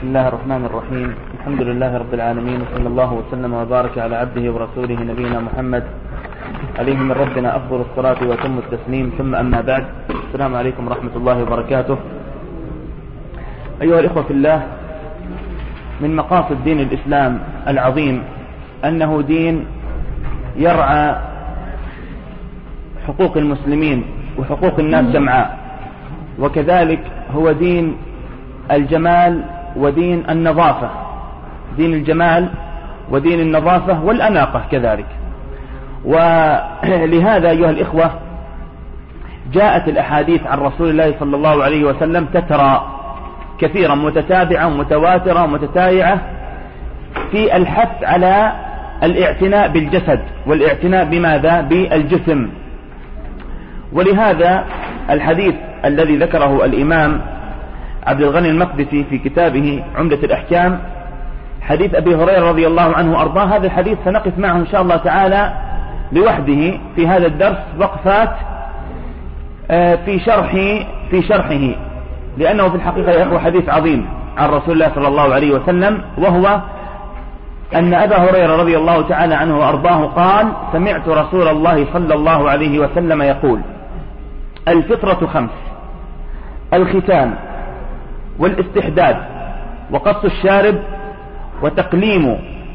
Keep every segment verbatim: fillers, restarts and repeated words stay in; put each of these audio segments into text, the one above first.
بسم الله الرحمن الرحيم. الحمد لله رب العالمين، وصلى الله وسلم وبارك على عبده ورسوله نبينا محمد عليه من ربنا أفضل الصلاة وأتم التسليم، ثم أما بعد. السلام عليكم ورحمة الله وبركاته. أيها الإخوة في الله، من مقاصد دين الإسلام العظيم أنه دين يرعى حقوق المسلمين وحقوق الناس جمعاء، وكذلك هو دين الجمال ودين النظافة، دين الجمال ودين النظافة والأناقة كذلك. ولهذا أيها الإخوة جاءت الأحاديث عن رسول الله صلى الله عليه وسلم تترى كثيرا، متتابعة متواترة متتابعة، في الحث على الاعتناء بالجسد والاعتناء بماذا؟ بالجسم. ولهذا الحديث الذي ذكره الإمام عبد الغني المقدسي في كتابه عمدة الأحكام، حديث أبي هريرة رضي الله عنه وأرضاه، هذا الحديث سنقف معه إن شاء الله تعالى لوحده في هذا الدرس وقفات في شرحه في شرحه لأنه في الحقيقة هو حديث عظيم عن رسول الله صلى الله عليه وسلم، وهو أن أبا هريرة رضي الله تعالى عنه وأرضاه قال: سمعت رسول الله صلى الله عليه وسلم يقول: الفطرة خمس: الختان، والاستحداد، وقص الشارب، وتقليم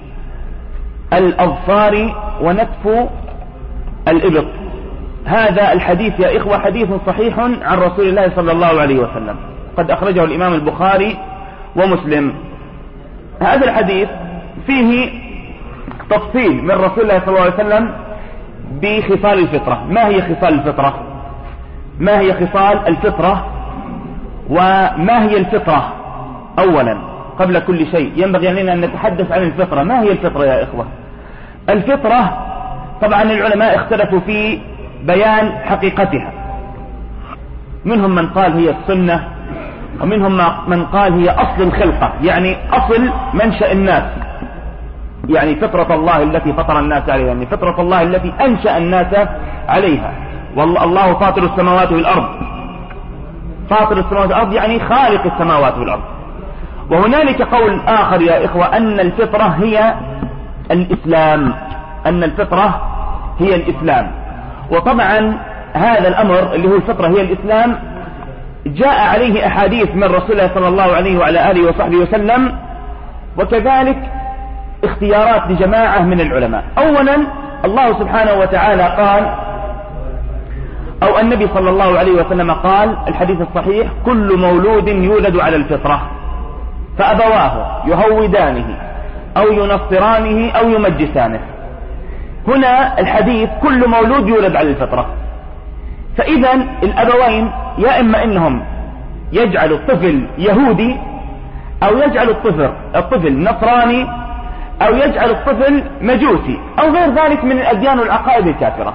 الأظفار، ونتف الإبط. هذا الحديث يا إخوة حديث صحيح عن رسول الله صلى الله عليه وسلم، قد أخرجه الإمام البخاري ومسلم. هذا الحديث فيه تفصيل من رسول الله صلى الله عليه وسلم بخصال الفطرة. ما هي خصال الفطرة؟ ما هي خصال الفطرة وما هي الفطرة؟ أولا قبل كل شيء ينبغي علينا أن نتحدث عن الفطرة. ما هي الفطرة يا إخوة؟ الفطرة طبعا العلماء اختلفوا في بيان حقيقتها، منهم من قال هي السنة، ومنهم من قال هي أصل الخلقة، يعني أصل منشأ الناس، يعني فطرة الله التي فطر الناس عليها، يعني فطرة الله التي أنشأ الناس عليها. والله فاطر السماوات والأرض، فاطر السماوات والأرض يعني خالق السماوات والأرض. وهنالك قول آخر يا إخوة أن الفطرة هي الإسلام، أن الفطرة هي الإسلام. وطبعا هذا الأمر اللي هو الفطرة هي الإسلام جاء عليه أحاديث من رسول الله صلى الله عليه وعلى آله وصحبه وسلم، وكذلك اختيارات لجماعة من العلماء. أولا الله سبحانه وتعالى قال، أو النبي صلى الله عليه وسلم قال الحديث الصحيح: كل مولود يولد على الفطرة فأبواه يهودانه أو ينصرانه أو يمجسانه. هنا الحديث كل مولود يولد على الفطرة، فإذا الأبوين يا إما إنهم يجعلوا الطفل يهودي، أو يجعل الطفل الطفل نصراني، أو يجعل الطفل مجوسي، أو غير ذلك من الأديان والعقائد الكافرة.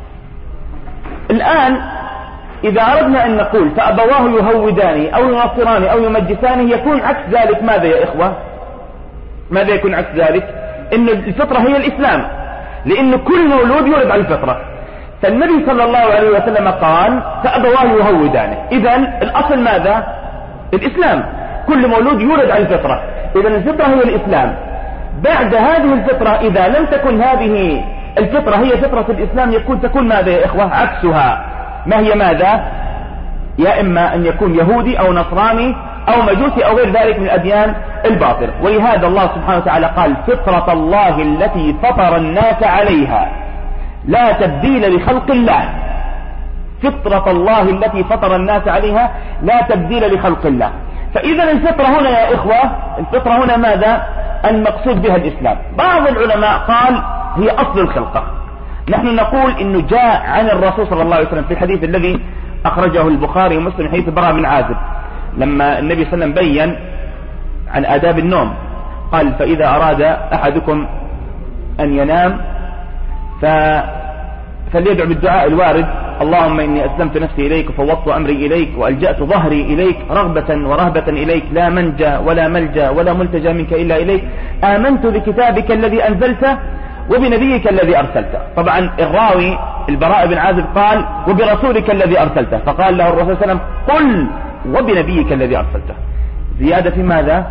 الآن إذا أردنا أن نقول فأبواه يهوداني أو ينصراني أو يمجساني، يكون عكس ذلك ماذا يا إخوة؟ ماذا يكون عكس ذلك؟ إن الفطرة هي الإسلام، لأن كل مولود يولد على الفطرة. فالنبي صلى الله عليه وسلم قال فأبواه يهودانه، إذن الأصل ماذا؟ الإسلام، كل مولود يولد على الفطرة، إذن الفطرة هي الإسلام. بعد هذه الفطرة إذا لم تكن هذه الفطرة هي فطرة الإسلام، يكون تكون ماذا يا إخوة؟ عكسها. ما هي ماذا؟ يا إما أن يكون يهودي أو نصراني أو مجوسي أو غير ذلك من الأديان الباطلة. ولهذا الله سبحانه وتعالى قال: فطرة الله التي فطر الناس عليها لا تبديل لخلق الله. فطرة الله التي فطر الناس عليها لا تبديل لخلق الله. فإذا الفطرة هنا يا إخوة، الفطرة هنا ماذا؟ المقصود بها الإسلام. بعض العلماء قال هي أصل الخلقة. نحن نقول إنه جاء عن الرسول صلى الله عليه وسلم في الحديث الذي أخرجه البخاري ومسلم، حديث براء بن عازب، لما النبي صلى الله عليه وسلم بين عن آداب النوم، قال: فإذا أراد أحدكم أن ينام ف... فليدعو بالدعاء الوارد: اللهم إني أسلمت نفسي إليك وفوضت أمري إليك وألجأت ظهري إليك رغبة ورهبة إليك، لا منجا ولا ملجا ولا ملتجا منك إلا إليك، آمنت بكتابك الذي أنزلته وبنبيك الذي أرسلته. طبعا الراوي البراء بن عازب قال: وبرسولك الذي أرسلته، فقال له الرسول صلى الله عليه وسلم: قل وبنبيك الذي أرسلته. زيادة في ماذا؟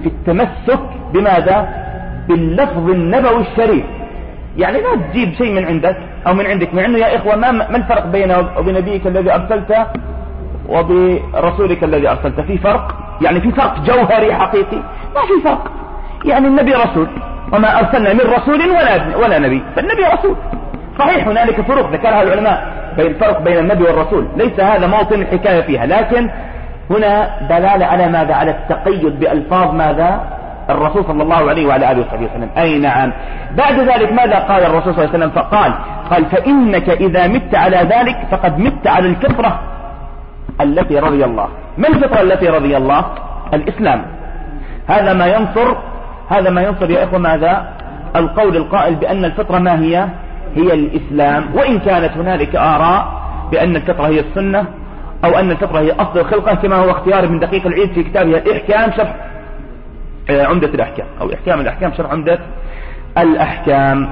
في التمسك بماذا؟ باللفظ النبوي الشريف. يعني لا تجيب شيء من عندك او من عندك، مع انه يا اخوة ما, ما الفرق بينه وبين نبيك الذي ارسلته وبرسولك الذي ارسلته؟ في فرق، يعني في فرق جوهري حقيقي؟ ما في فرق. يعني النبي رسول، وما ارسلنا من رسول ولا, ولا نبي، فالنبي رسول. صحيح هنالك فروق ذكرها العلماء بين الفرق بين النبي والرسول، ليس هذا موطن الحكاية فيها، لكن هنا دلالة على ماذا؟ على التقيد بألفاظ ماذا؟ الرسول صلى الله عليه وعلى آله وصحبه وسلم. أي نعم. بعد ذلك ماذا قال الرسول صلى الله عليه وسلم؟ فقال قال فإنك إذا مت على ذلك فقد مت على الفطرة التي رضي الله. ما الفطرة التي رضي الله؟ الإسلام. هذا ما ينصر هذا ما ينصر يا إخوة ماذا؟ القول القائل بأن الفطرة ما هي؟ هي الإسلام. وإن كانت هنالك آراء بأن الفطرة هي السنة، أو أن الفطرة هي أصل الخلقة، كما هو اختيار ابن دقيق العيد في كتابه الإحكام شرح عمدة الأحكام، أو إحكام الأحكام شرح عمدة الأحكام.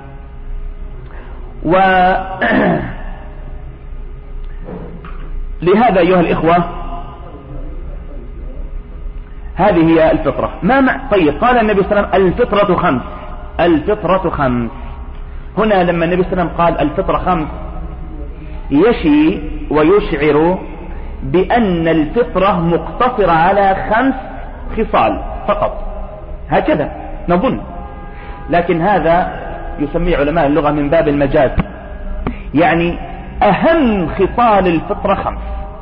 و لهذا أيها الإخوة هذه هي الفطرة. ما مع... طيب قال النبي صلى الله عليه وسلم الفطرة خمس. الفطرة خمس هنا لما النبي صلى الله عليه وسلم قال الفطرة خمس يشي ويشعر بأن الفطرة مقتصرة على خمس خصال فقط، هكذا نظن، لكن هذا يسميه علماء اللغة من باب المجاز. يعني أهم خصال الفطرة خمس.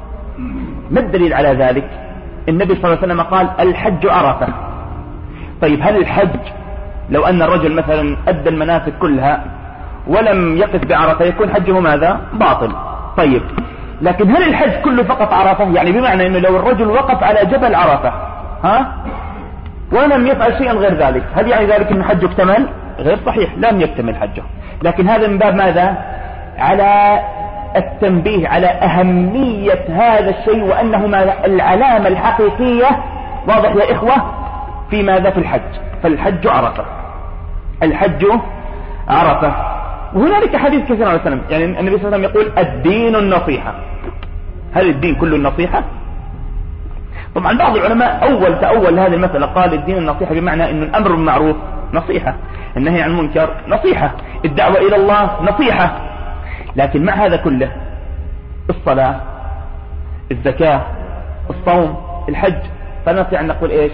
ما الدليل على ذلك؟ النبي صلى الله عليه وسلم قال الحج عرفة. طيب هل الحج لو أن الرجل مثلا أدى المناسك كلها ولم يقف بعرفة يكون حجه ماذا؟ باطل. طيب لكن هل الحج كله فقط عرفة؟ يعني بمعنى أنه لو الرجل وقف على جبل عرفة ها ولم يفعل شيئا غير ذلك، هل يعني ذلك أن حجه اكتمل؟ غير صحيح، لم يكتمل حجه. لكن هذا من باب ماذا؟ على التنبيه على أهمية هذا الشيء، وأنه العلامة الحقيقية. واضح يا إخوة؟ في ماذا؟ في الحج. فالحج عرفة، الحج عرفة. وهنالك حديث كثير عليه السلام، يعني النبي صلى الله عليه وسلم يقول الدين النصيحة. هل الدين كله النصيحة؟ طبعا بعض العلماء أول تأول هذه المسألة، قال الدين النصيحة بمعنى أن الأمر بالمعروف نصيحة، النهي عن المنكر نصيحة، الدعوة إلى الله نصيحة. لكن مع هذا كله الصلاة، الزكاة، الصوم، الحج، فنستطيع أن نقول إيش؟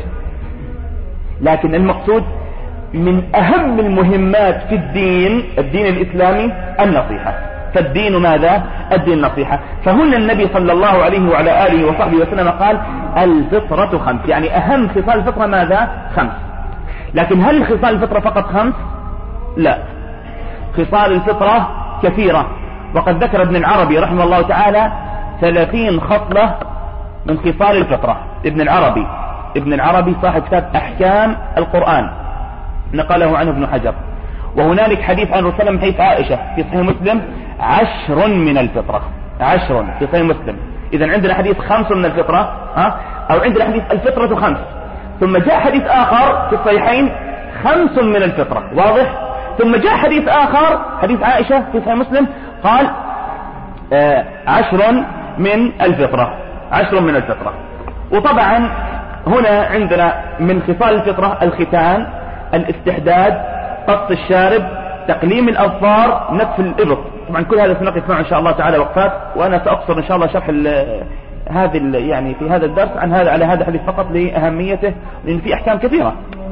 لكن المقصود من أهم المهمات في الدين الدين الإسلامي النصيحة. فالدين ماذا؟ الدين النصيحة. فهنا النبي صلى الله عليه وعلى آله وصحبه وسلم قال الفطرة خمس، يعني أهم خصال الفطرة ماذا؟ خمس. لكن هل خصال الفطرة فقط خمس؟ لا، خصال الفطرة كثيرة. وقد ذكر ابن العربي رحمه الله تعالى ثلاثين خصلة من خصال الفطرة. ابن العربي ابن العربي صاحب كتاب أحكام القرآن، نقله عنه ابن حجر. وهنالك حديث عن رسول الله من حديث عائشة في صحيح مسلم عشر من الفطرة، عشر في صحيح مسلم. إذن عندنا حديث خمس من الفطرة، ها؟ أو عندنا حديث الفطرة خمس، ثم جاء حديث آخر في الصحيحين خمس من الفطرة. واضح؟ ثم جاء حديث آخر حديث عائشة في صحيح مسلم قال آه عشر من الفطرة، عشر من الفطرة. وطبعا هنا عندنا من خصال الفطرة الختان، الاستحداد، قص الشارب، تقليم الأظفار، نتف الإبط. طبعا كل هذا سنقف معه إن شاء الله تعالى وقفات، وأنا سأقصر إن شاء الله شرح هذه يعني في هذا الدرس عن هذا على هذا الحديث فقط لأهميته، لأن في أحكام كثيرة.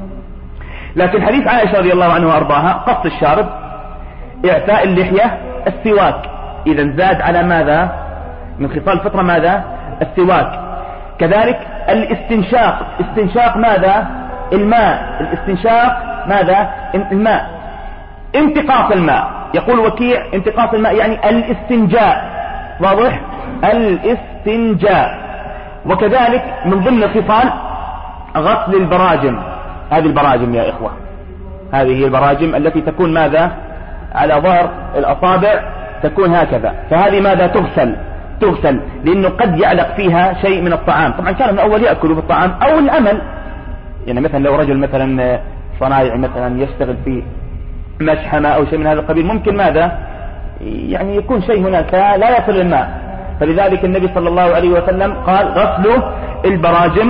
لكن حديث عائشة رضي الله عنها وأرضاها قص الشارب، إعفاء اللحية، السواك. إذا زاد على ماذا؟ من خصال الفطرة ماذا؟ السواك. كذلك الاستنشاق، استنشاق ماذا؟ الماء، الاستنشاق ماذا؟ الماء. انتقاص الماء، يقول وكيع انتقاص الماء يعني الاستنجاء. واضح؟ الاستنجاء. وكذلك من ضمن الخصال غسل البراجم. هذه البراجم يا إخوة، هذه هي البراجم التي تكون ماذا؟ على ظهر الأصابع، تكون هكذا. فهذه ماذا؟ تغسل، تغسل لأنه قد يعلق فيها شيء من الطعام. طبعا كان من أول يأكلوا بالطعام أو الأمل، يعني مثلا لو رجل مثلا صنايعي مثلا يشتغل في مشحمة أو شيء من هذا القبيل، ممكن ماذا؟ يعني يكون شيء هناك لا يصل الماء. فلذلك النبي صلى الله عليه وسلم قال غسل البراجم.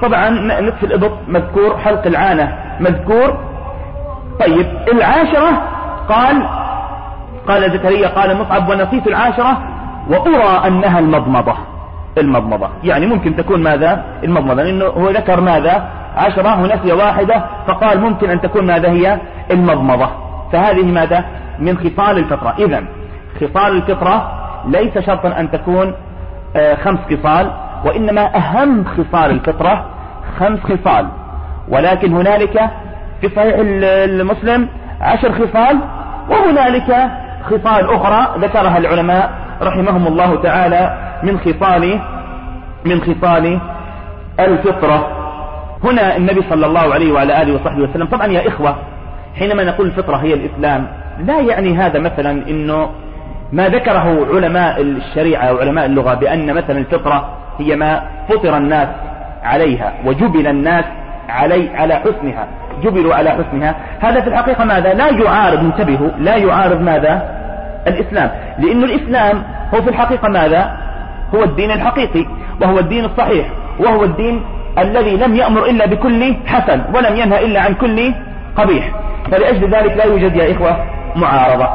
طبعا نتف الإبط مذكور، حلق العانة مذكور. طيب العاشرة قال قال زكريا قال مصعب ونسيت العاشرة وأرى أنها المضمضة. المضمضة يعني ممكن تكون ماذا المضمضة، لأنه هو ذكر ماذا عشرة ونسي واحدة، فقال ممكن أن تكون ماذا هي المضمضة. فهذه ماذا من خصال الفطرة. إذن خصال الفطرة ليس شرطا أن تكون آه خمس خصال، وإنما أهم خصال الفطرة خمس خصال، ولكن هنالك في صحيح المسلم عشر خصال، وهنالك خصال أخرى ذكرها العلماء رحمهم الله تعالى من خصال من خصال الفطرة. هنا النبي صلى الله عليه وعلى آله وصحبه وسلم، طبعا يا إخوة حينما نقول الفطرة هي الإسلام لا يعني هذا مثلا إنه ما ذكره علماء الشريعة وعلماء اللغة بأن مثلا الفطرة هي ما فطر الناس عليها وجبل الناس علي على حسنها، جبلوا على حسنها. هذا في الحقيقة ماذا لا يعارض، انتبهوا، لا يعارض ماذا الإسلام، لأن الإسلام هو في الحقيقة ماذا هو الدين الحقيقي، وهو الدين الصحيح، وهو الدين الذي لم يأمر إلا بكل حسن ولم ينهى إلا عن كل قبيح. فلأجل ذلك لا يوجد يا إخوة معارضة.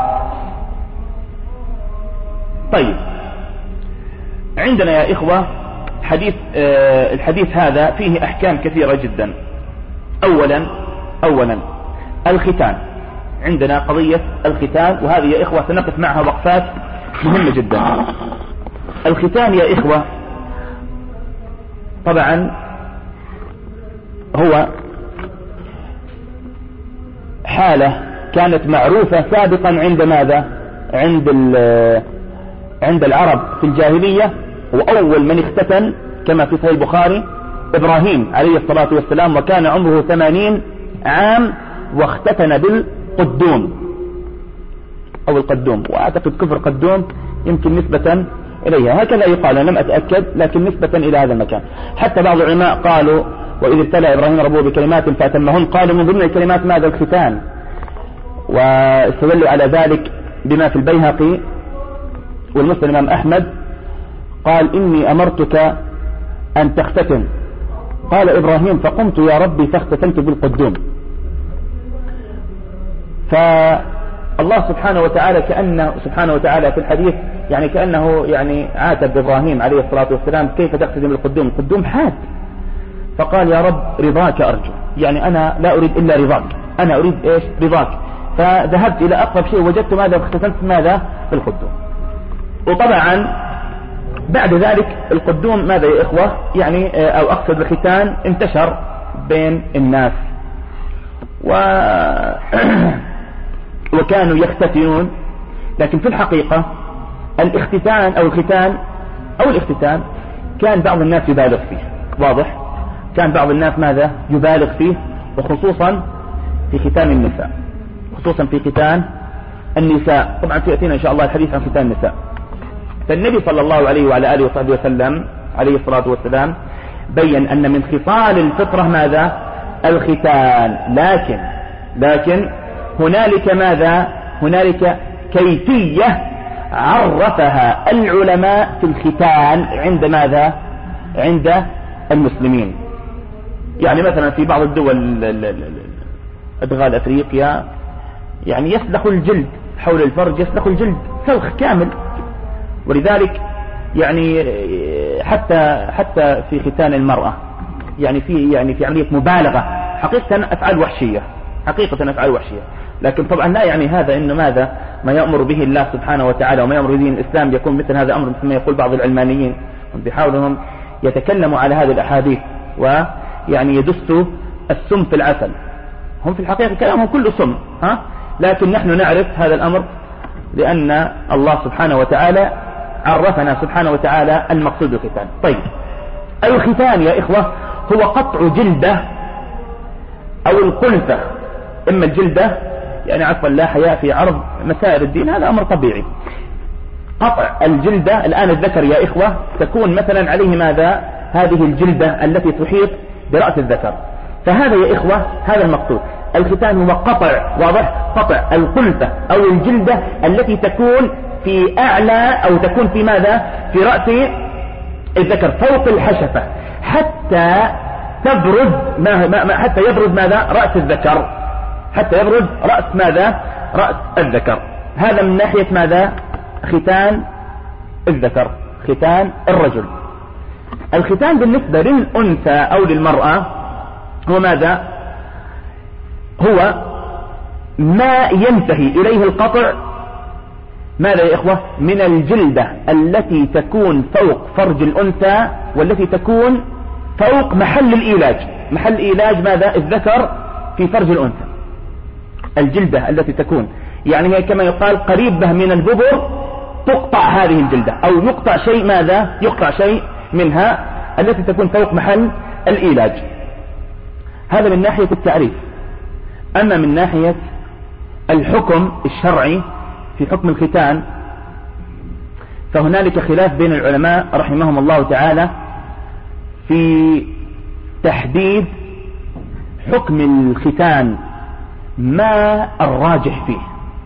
طيب عندنا يا إخوة حديث آه الحديث هذا فيه أحكام كثيرة جدا. أولا أولا الختان، عندنا قضية الختان، وهذه يا إخوة سنقف معها وقفات مهمة جدا. الختان يا إخوة طبعا هو حالة كانت معروفة سابقا عند ماذا عند عند العرب في الجاهلية، وأول من اختتن كما في صحيح البخاري إبراهيم عليه الصلاة والسلام، وكان عمره ثمانين عام واختتن بالقدوم أو القدوم، وأعتقد كفر قدوم يمكن نسبة إليها، هكذا يقال، أنا لم أتأكد، لكن نسبة إلى هذا المكان. حتى بعض العلماء قالوا وإذ ابتلى إبراهيم ربه بكلمات فأتمهن، قالوا من ضمن الكلمات ماذا الختان، واستدلوا على ذلك بما في البيهقي والمسند الإمام أحمد قال إني أمرتك أن تختتن، قال إبراهيم فقمت يا ربي فاختتنت بالقدوم. فالله سبحانه وتعالى كأنه سبحانه وتعالى في الحديث يعني كأنه يعني عاتب إبراهيم عليه الصلاة والسلام كيف تختتن بالقدوم، القدوم حاد، فقال يا رب رضاك أرجو، يعني أنا لا أريد إلا رضاك، أنا أريد إيش رضاك. فذهبت إلى أقرب شيء وجدت ماذا اختتنت ماذا بالقدوم. وطبعا بعد ذلك القدوم ماذا يا إخوة يعني أو أقصد الختان انتشر بين الناس و... وكانوا يختتنون، لكن في الحقيقة الاختتان أو الختان أو الاختتان كان بعض الناس يبالغ فيه، واضح، كان بعض الناس ماذا يبالغ فيه، وخصوصا في ختان النساء، خصوصا في ختان النساء. طبعا سيأتينا إن شاء الله الحديث عن ختان النساء. فالنبي صلى الله عليه وعلى آله وصحبه وسلم عليه الصلاة والسلام بين أن من خصال الفطرة ماذا الختان، لكن لكن هنالك ماذا هنالك كيفية عرفها العلماء في الختان عند ماذا عند المسلمين. يعني مثلا في بعض الدول أدغال أفريقيا يعني يسلخ الجلد حول الفرج، يسلخ الجلد سلخ كامل، ولذلك يعني حتى حتى في ختان المرأة يعني في يعني في عملية مبالغة، حقيقة أفعال وحشية، حقيقة أفعال وحشية. لكن طبعا لا يعني هذا إنه ماذا ما يأمر به الله سبحانه وتعالى وما يأمر به الإسلام يكون مثل هذا أمر، مثل ما يقول بعض العلمانيين بيحاولهم يتكلموا على هذه الأحاديث ويعني يدسوا السم في العسل، هم في الحقيقة كلامهم كله سم، ها، لكن نحن نعرف هذا الأمر لأن الله سبحانه وتعالى عرفنا سبحانه وتعالى المقصود بالختان. طيب الختان يا إخوة هو قطع جلدة أو القلفة، إما الجلدة يعني عفوا لا حياء في عرض مسائل الدين، هذا أمر طبيعي. قطع الجلدة الآن الذكر يا إخوة تكون مثلا عليه ماذا هذه الجلدة التي تحيط برأس الذكر، فهذا يا إخوة هذا المقصود. الختان هو قطع، واضح، قطع القلفة أو الجلدة التي تكون في أعلى أو تكون في ماذا في رأس الذكر فوق الحشفة، حتى تبرد ما ما حتى يبرد ماذا؟ رأس الذكر، حتى يبرد رأس ماذا؟ رأس الذكر. هذا من ناحية ماذا؟ ختان الذكر، ختان الرجل. الختان بالنسبة للأنثى أو للمرأة هو ماذا؟ هو ما ينتهي إليه القطع ماذا يا إخوة؟ من الجلدة التي تكون فوق فرج الأنثى والتي تكون فوق محل الإيلاج. محل إيلاج ماذا؟ الذكر في فرج الأنثى. الجلدة التي تكون يعني هي كما يقال قريبة من الببر تقطع هذه الجلدة، أو يقطع شيء ماذا؟ يقطع شيء منها التي تكون فوق محل الإيلاج. هذا من ناحية التعريف. أما من ناحية الحكم الشرعي في حكم الختان فهنالك خلاف بين العلماء رحمهم الله تعالى في تحديد حكم الختان ما الراجح فيه.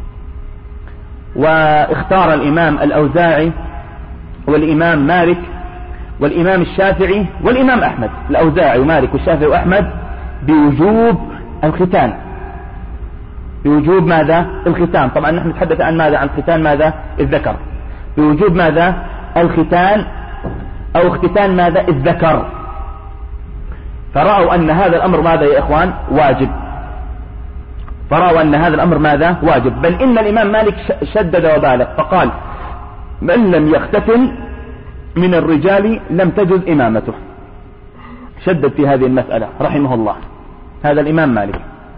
واختار الإمام الأوزاعي والإمام مالك والإمام الشافعي والإمام أحمد، الأوزاعي ومالك والشافعي وأحمد بوجوب الختان، بوجوب ماذا؟ الختان. طبعا نحن نتحدث عن ماذا؟ عن ختان ماذا؟ الذكر. بوجوب ماذا؟ الختان أو اختتان ماذا؟ الذكر. فرأوا أن هذا الأمر ماذا يا إخوان؟ واجب. فرأوا أن هذا الأمر ماذا؟ واجب. بل إن الإمام مالك شدد وبالغ فقال من لم يختتن من الرجال لم تجز إمامته. شدد في هذه المسألة رحمه الله، هذا الإمام مالك.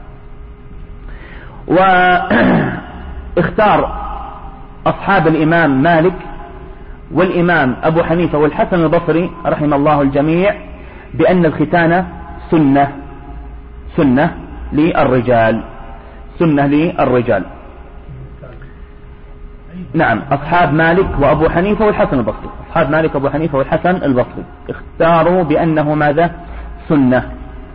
واختار أصحاب الإمام مالك والإمام أبو حنيفة والحسن البصري رحم الله الجميع بأن الختان سنة، سنة للرجال، سنة للرجال. نعم، أصحاب مالك وأبو حنيفة والحسن البصري، أصحاب مالك وأبو حنيفة والحسن البصري اختاروا بأنه ماذا؟ سنة.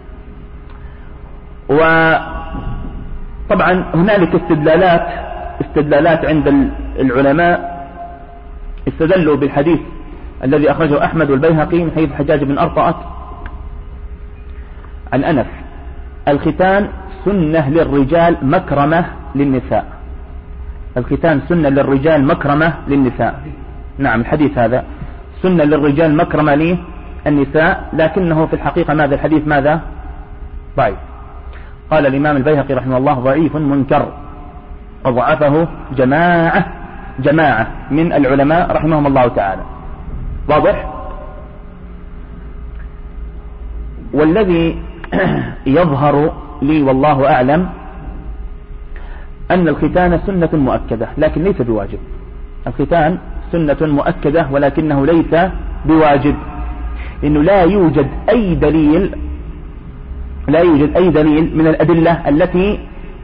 وطبعا هنالك استدلالات استدلالات عند العلماء، استدلوا بالحديث الذي أخرجه أحمد والبيهقي من حديث حجاج بن أرطأة عن أنس: الختان سنة للرجال مكرمة للنساء. الختان سنة للرجال مكرمة للنساء. نعم، الحديث هذا سنة للرجال مكرمة للنساء، لكنه في الحقيقة ماذا؟ الحديث ماذا؟ ضعيف. قال الإمام البيهقي رحمه الله: ضعيف منكر، وضعفه جماعة جماعة من العلماء رحمهم الله تعالى. واضح؟ والذي يظهر لي والله أعلم أن الختان سنة مؤكدة لكن ليس بواجب. الختان سنة مؤكدة ولكنه ليس بواجب، إنه لا يوجد أي دليل لا يوجد أي دليل من الأدلة التي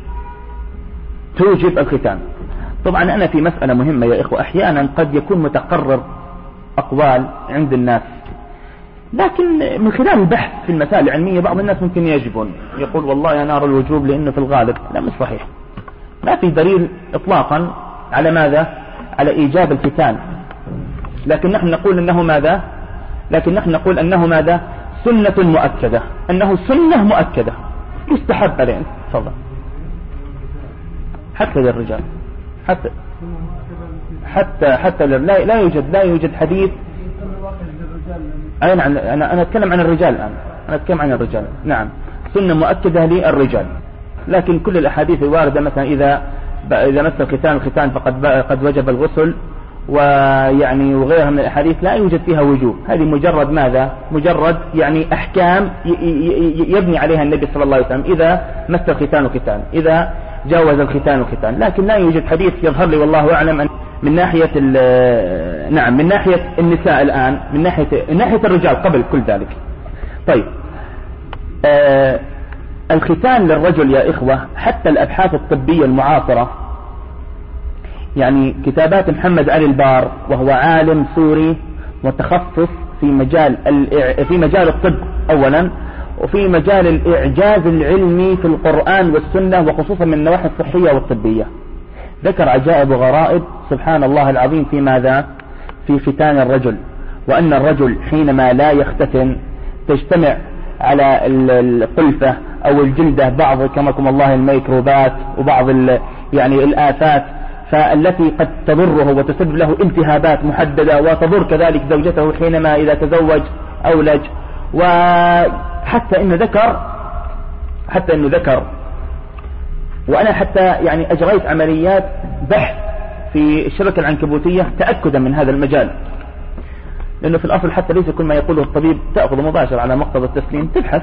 توجب الختان. طبعا أنا في مسألة مهمة يا إخوة، أحيانا قد يكون متقرر أقوال عند الناس، لكن من خلال البحث في المسائل العلمية بعض الناس ممكن يجبون، يقول والله أنا أرى الوجوب لأنه في الغالب. لا، مش صحيح. ما في دليل إطلاقا على ماذا؟ على إيجاب الختان، لكن نحن نقول أنه ماذا؟ لكن نحن نقول أنه ماذا؟ سنة مؤكدة، أنه سنة مؤكدة يستحب عليه. تفضل. حتى للرجال، حتى حتى حتى لا لا يوجد لا يوجد حديث. أي نعم، أنا أنا أتكلم عن الرجال الآن، أنا أتكلم عن الرجال. نعم، سنة مؤكدة للرجال، لكن كل الأحاديث الواردة مثلا إذا إذا مس الختان الختان فقد قد وجب الغسل ويعني وغيرها من الأحاديث لا يوجد فيها وجوب. هذه مجرد ماذا؟ مجرد يعني أحكام يبني عليها النبي صلى الله عليه وسلم. إذا مس الختان الختان، إذا جاوز الختان الختان، لكن لا يوجد حديث يظهر لي والله أعلم أن من ناحية نعم من ناحية النساء الآن، من ناحية من ناحية الرجال قبل كل ذلك. طيب، آه الختان للرجل يا إخوة، حتى الأبحاث الطبية المعاصرة، يعني كتابات محمد علي البار وهو عالم سوري متخصص في مجال في مجال الطب أولا، وفي مجال الإعجاز العلمي في القرآن والسنة، وخصوصا من النواحي الصحية والطبية، ذكر عجائب وغرائب سبحان الله العظيم في ماذا؟ في ختان الرجل. وأن الرجل حينما لا يختتن تجتمع على القلفة أو الجلدة بعض كمكم الله الميكروبات وبعض يعني الآفات فالتي قد تضره وتسبب له التهابات محددة، وتضر كذلك زوجته حينما إذا تزوج أولج. وحتى إنه ذكر حتى إنه ذكر وأنا حتى يعني أجريت عمليات بحث في الشبكة العنكبوتية تأكدا من هذا المجال، لأنه في الأصل حتى ليس كل ما يقوله الطبيب تأخذ مباشر على مقتضى التسليم، تبحث.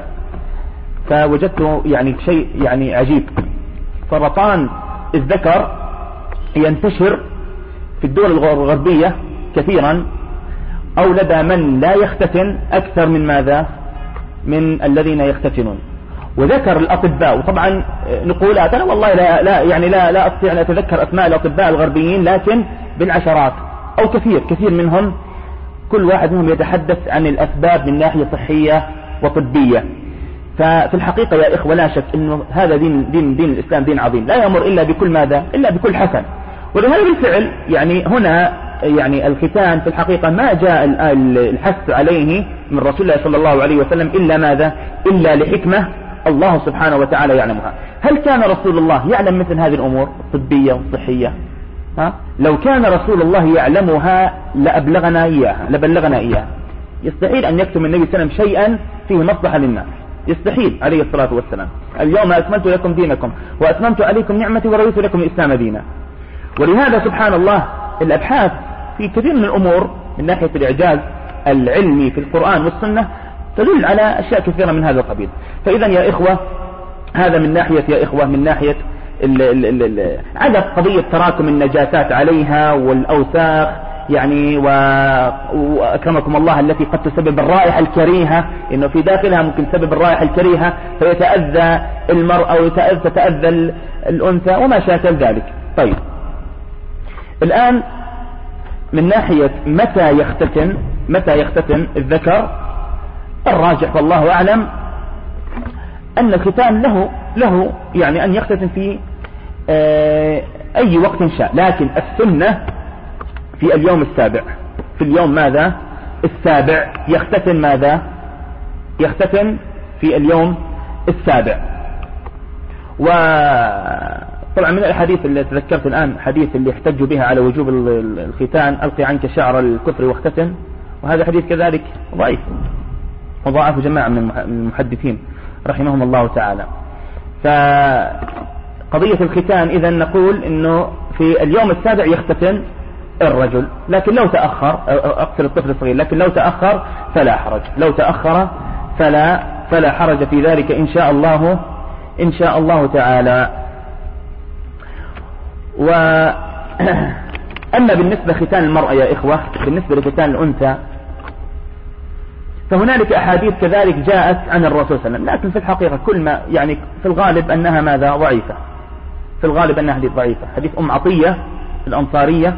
فوجدت يعني شيء يعني عجيب، سرطان الذكر ينتشر في الدول الغربية كثيرا، أو لدى من لا يختتن أكثر من ماذا من الذين يختتنون. وذكر الأطباء، وطبعا نقولات أنا والله لا, لا يعني لا, لا أستطيع أن أتذكر أسماء الأطباء الغربيين، لكن بالعشرات أو كثير كثير منهم، كل واحد منهم يتحدث عن الأسباب من ناحية صحية وطبية. ففي الحقيقة يا إخوة لا شك أنه هذا دين, دين, دين الإسلام دين عظيم، لا يأمر إلا بكل ماذا إلا بكل حسن. ولهذا بالفعل يعني هنا يعني الختان في الحقيقة ما جاء الحث عليه من رسول الله صلى الله عليه وسلم إلا ماذا إلا لحكمة الله سبحانه وتعالى يعلمها. هل كان رسول الله يعلم مثل هذه الأمور الطبية والصحية؟ ها؟ لو كان رسول الله يعلمها لأبلغنا إياها لبلغنا إياها. يستحيل أن يكتم النبي صلى الله عليه وسلم شيئا فيه مصلحة للناس، يستحيل عليه الصلاة والسلام. اليوم أكملت لكم دينكم وأتممت عليكم نعمتي ورضيت لكم الإسلام دينا. ولهذا سبحان الله الأبحاث في كثير من الأمور من ناحية الإعجاز العلمي في القرآن والسنة تدل على أشياء كثيرة من هذا القبيل. فإذا يا إخوة هذا من ناحية يا إخوة من ناحية عدم قضية تراكم النجاسات عليها والأوساخ يعني وأكرمكم الله التي قد تسبب الرائحة الكريهة، إنه في داخلها ممكن تسبب الرائحة الكريهة فيتأذى المرء أو تتأذى الأنثى وما شاكل ذلك. طيب الآن من ناحية متى يختتن متى يختتن الذكر، الراجح والله أعلم أن الختان له له يعني أن يختتن في أي وقت شاء، لكن السنة في اليوم السابع. في اليوم ماذا السابع يختتن ماذا يختتن في اليوم السابع. وطبعا من الحديث اللي تذكرت الآن حديث اللي يحتج بها على وجوب الختان ألقي عنك شعر الكفر واختتن، وهذا حديث كذلك ضعيف وضعف جماعة من المحدثين رحمهم الله تعالى. فقضية الختان إذا نقول إنه في اليوم السابع يختتن الرجل، لكن لو تأخر أقصر الطفل الصغير، لكن لو تأخر فلا حرج لو تأخر فلا فلا حرج في ذلك إن شاء الله إن شاء الله تعالى. وأما بالنسبة ختان المرأة يا إخوة، بالنسبة لختان الأنثى فهنالك أحاديث كذلك جاءت عن الرسول صلى الله عليه وسلم، لكن في الحقيقة كل ما يعني في الغالب أنها ماذا ضعيفة في الغالب أنها حديث ضعيفة. حديث أم عطية الأنصارية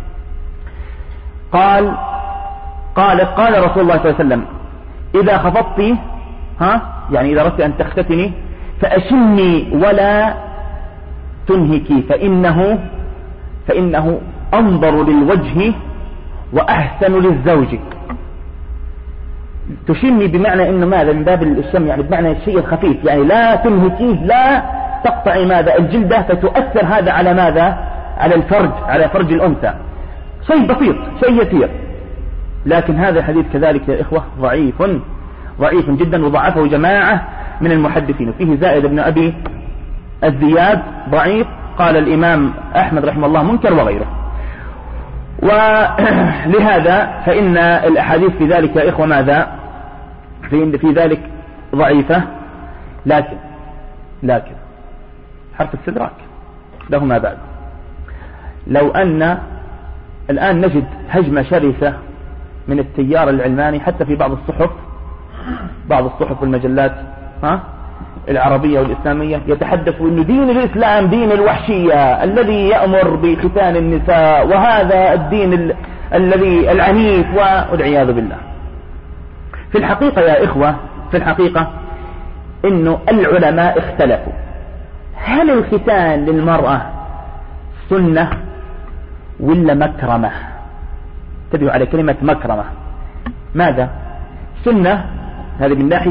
قال قال قال رسول الله صلى الله عليه وسلم إذا خفضت ها يعني إذا أردت أن تختتني فأشمي ولا تنهكي فإنه فإنه أنظر للوجه وأحسن للزوج. تشمي بمعنى إنه ماذا من باب الشم يعني بمعنى الشيء الخفيف، يعني لا تنهكيه لا تقطعي ماذا الجلدة فتؤثر هذا على ماذا على الفرج على فرج الأنثى، شيء بسيط شيء يسير. لكن هذا الحديث كذلك يا إخوة ضعيف ضعيف جدا وضعفه جماعة من المحدثين، وفيه زائد بن أبي الزياد ضعيف، قال الإمام أحمد رحمه الله منكر وغيره. ولهذا فإن الأحاديث في ذلك يا إخوة ماذا في, في ذلك ضعيفة. لكن لكن حرف استدراك له ما بعد. لو أن الآن نجد هجمة شرسة من التيار العلماني حتى في بعض الصحف بعض الصحف والمجلات ها العربية والإسلامية يتحدث أن دين الإسلام دين الوحشية الذي يأمر بختان النساء، وهذا الدين ال... الذي العنيف والعياذ بالله. في الحقيقة يا إخوة في الحقيقة إنه العلماء اختلفوا هل الختان للمرأة سنة ولا مكرمة. انتبهوا على كلمة مكرمة. ماذا سنة هذه من ناحية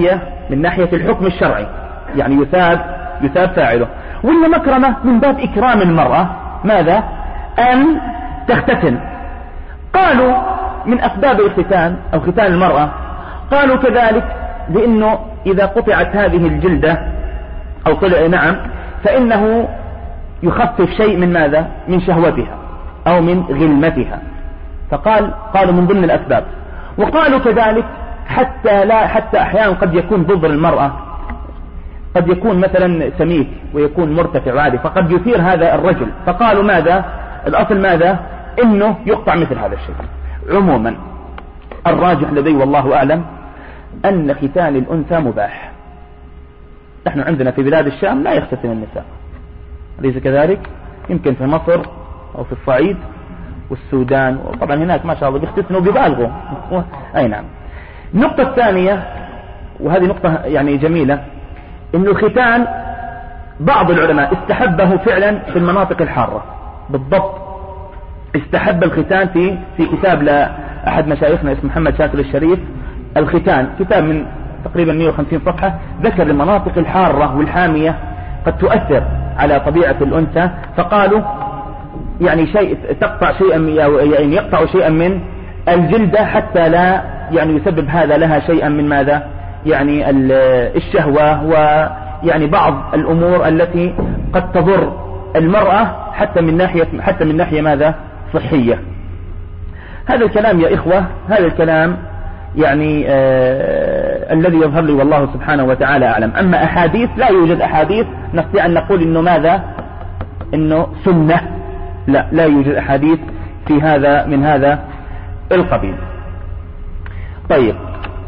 من ناحية الحكم الشرعي، يعني يثاب يثاب فاعله. وإن مكرمة من باب إكرام المرأة ماذا؟ أن تختتن. قالوا من أسباب الختان أو ختان المرأة، قالوا كذلك لأنه إذا قطعت هذه الجلدة أو طلع نعم فإنه يخفف شيء من ماذا؟ من شهوتها أو من غلمتها، فقال قالوا من ضمن الأسباب. وقالوا كذلك حتى لا حتى أحيانا قد يكون ضفر المرأة قد يكون مثلا سميك ويكون مرتفع وعالي، فقد يثير هذا الرجل، فقالوا ماذا؟ الأصل ماذا؟ إنه يقطع مثل هذا الشيء. عموما الراجح لدي والله أعلم أن ختان الأنثى مباح. نحن عندنا في بلاد الشام لا يختتن النساء، أليس كذلك؟ يمكن في مصر أو في الصعيد والسودان، وطبعا هناك ما شاء الله بيختتنوا ببالغوا. أي نعم. النقطة الثانية، وهذه نقطة يعني جميلة، إنه الختان بعض العلماء استحبه فعلا في المناطق الحارة. بالضبط استحب الختان في في كتاب لأحد مشايخنا اسمه محمد شاكر الشريف، الختان، كتاب من تقريبا مئة وخمسين صفحة، ذكر المناطق الحارة والحامية قد تؤثر على طبيعة الأنثى، فقالوا يعني شيء تقطع شيئا يعني يقطع شيئا من الجلدة حتى لا يعني يسبب هذا لها شيئا من ماذا؟ يعني الشهوة ويعني بعض الأمور التي قد تضر المرأة حتى من ناحية حتى من ناحية ماذا؟ صحية. هذا الكلام يا إخوة، هذا الكلام يعني آه الذي يظهر لي والله سبحانه وتعالى أعلم. أما أحاديث لا يوجد أحاديث نستطيع أن نقول إنه ماذا؟ إنه سنة، لا لا يوجد أحاديث في هذا من هذا القبيل. طيب